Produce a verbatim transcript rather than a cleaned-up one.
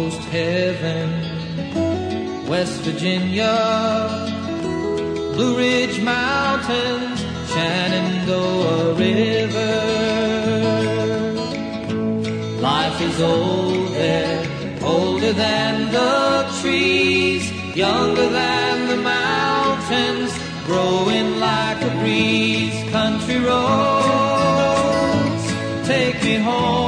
almost heaven. West Virginia, Blue Ridge Mountains, Shenandoah River. Life is old there, older than the trees, younger than the mountains, growing like a breeze. Country roads, take me home.